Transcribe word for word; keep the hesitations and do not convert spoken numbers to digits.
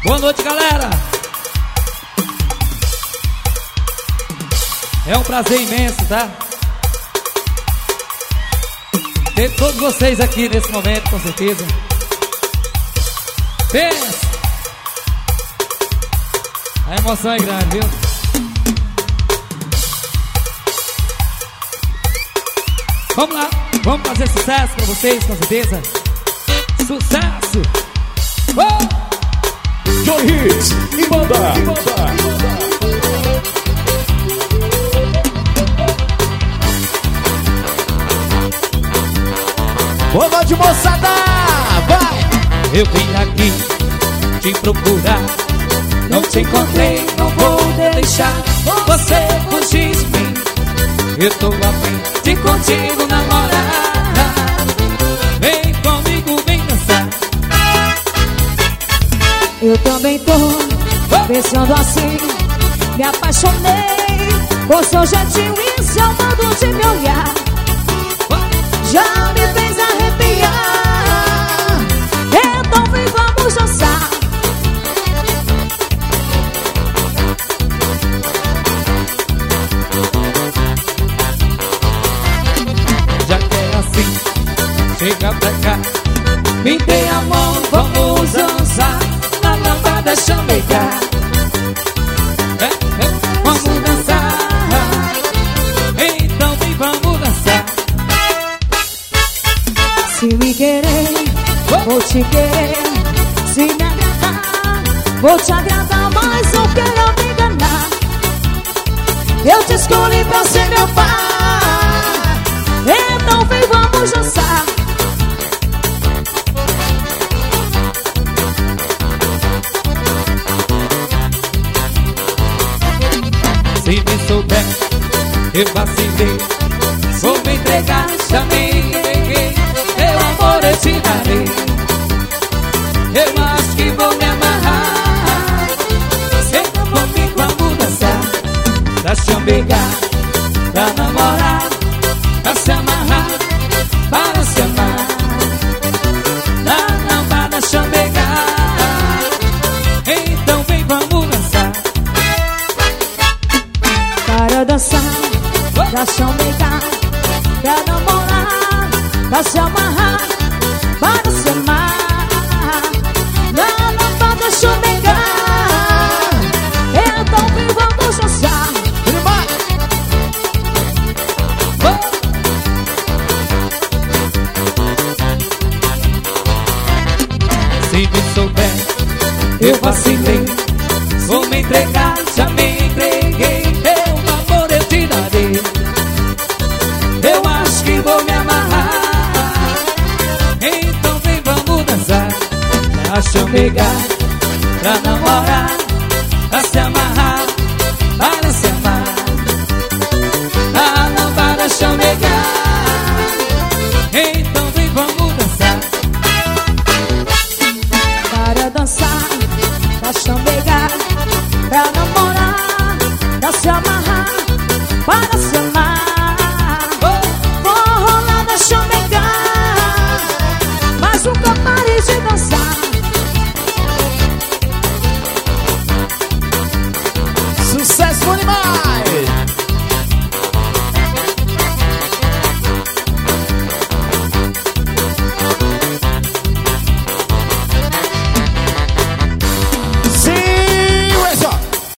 Boa noite, galera. É um prazer imenso, tá? Ter todos vocês aqui nesse momento, com certeza. Pensa! A emoção é grande, viu? Vamos lá, vamos fazer sucesso pra vocês, com certeza. Sucesso! Oh! Joy Hits e banda, e banda. Boa noite, moçada! Vai! Eu vim aqui te procurar, não te encontrei, não vou deixar você fugir de mim. Eu tô a fim de contigo namorar. Vem comigo, vem dançar. Eu também tô pensando assim. Me apaixonei por seu jeitinho e seu modo de me olhar. Já me fez arrepiar. Então vem, vamos dançar. Já que é assim, chega pra cá, me dê a mão, vamos dançar na lambada chamegar. É, é, vamos dançar. Então vem, vamos dançar. Se me querer, vou te querer. Se me agradar, vou te agradar. Mas não quero me enganar. Eu te escolhi pra ser meu pai. Então vem, vamos dançar. Se me souber, eu vacilei, vou me entregar, já me entreguei. Meu amor eu te darei. Eu acho que vou me amarrar. Senta comigo, vamos dançar. Pra chambegar, pra namorar, pra se amarrar, para se amar. Na lambada chambegar. Então vem, vamos dançar. Para dançar, pra chambegar, pra namorar, pra se amarrar, para se amar. Na lambada chambegar. Então vem, vamos dançar. Se me souber, eu vacilei, vou me entregar, já me entreguei. Meu amor eu te darei. Eu acho que vou me amarrar. Então vem, vamos dançar. Pra chamegar, pra namorar,